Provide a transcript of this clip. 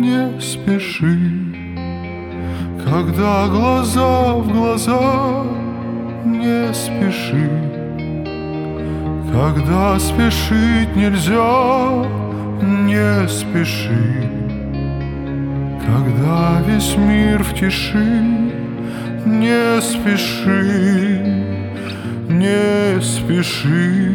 не спеши. Когда глаза в глаза, не спеши. Когда спешить нельзя, не спеши. Когда весь мир в тиши, не спеши, не спеши.